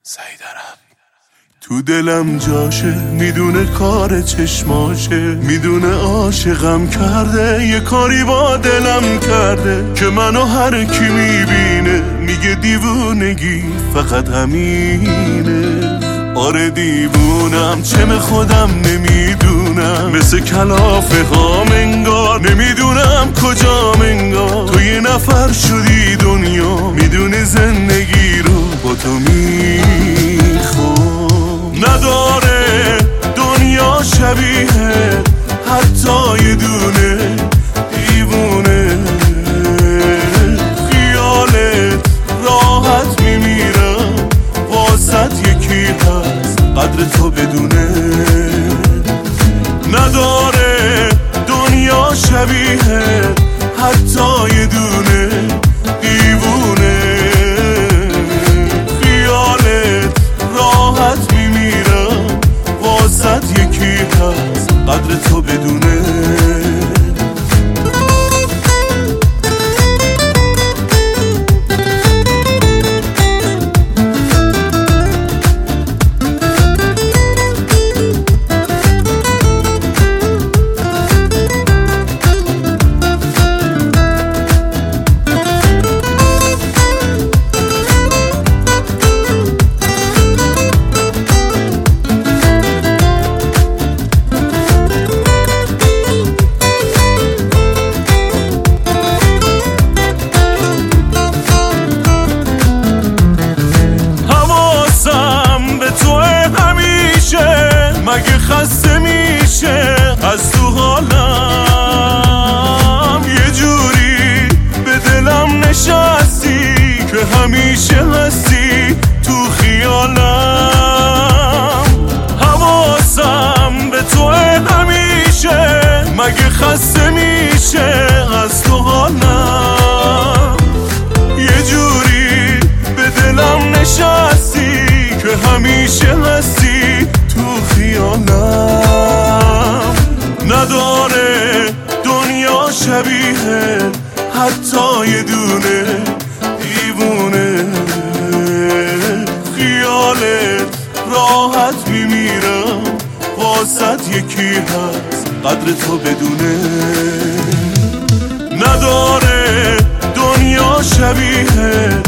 تو دلم جاشه، میدونه کار چشماشه، میدونه عاشقم کرده، یه کاری با دلم کرده که منو هر کی میبینه میگه دیوونگی فقط همینه. آره دیوونم، چم خودم نمیدونم، مثل کلافه ها منگار، نمیدونم کجا منگار. تو یه نفر شدی دنیا، میدونه زندگی رو با تو میخوام. نداره دنیا شبیه حتی یه دونه دیوونه. خیالت راحت میمیرم، واسط یکی هست قدر تو بدونه. نداره دنیا شبیه حتی یه دونه دیوونه. خیالت راحت میمیرم، واسط یکی هست قدر تو بدونه. مگه خسته میشه از تو حالم؟ یه جوری به دلم نشستی که همیشه هستی تو خیالم. حواسم به تو همیشه، مگه خسته میشه از تو حالم؟ یه جوری به دلم نشستی که همیشه هستی تو خیالم. نداره دنیا شبیه حتی یه دونه دیوونه. خیالت راحت میمیرم، واسط یکی هست قدر تو بدونه. نداره دنیا شبیه